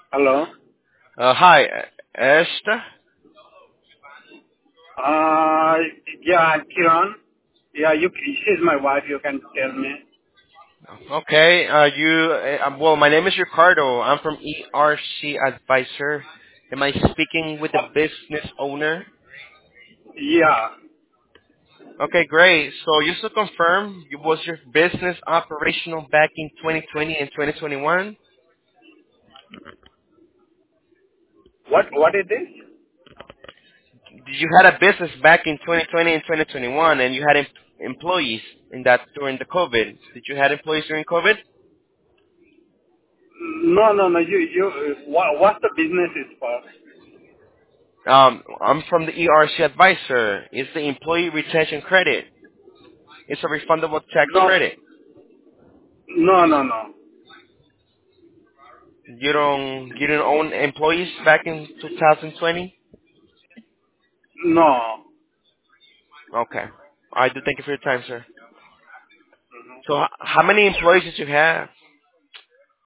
Hello. Hi, Esther. Uh, yeah, Kiran. Yeah, she's my wife. You can tell me. Okay, well, my name is Ricardo. I'm from ERC Advisor. Am I speaking with the business owner? Yeah. Okay, great. So just to confirm, was your business operational back in 2020 and 2021? What it is? Did you had a business back in 2020 and 2021, and you had employees in that during the COVID? Did you had employees during COVID? No, no, no. What the business is for? I'm from the ERC Advisor. It's the Employee Retention Credit. It's a refundable tax No, credit. no, no, no, You don't own employees back in 2020? no. Okay. I do thank you for your time, sir. So how many employees did you have?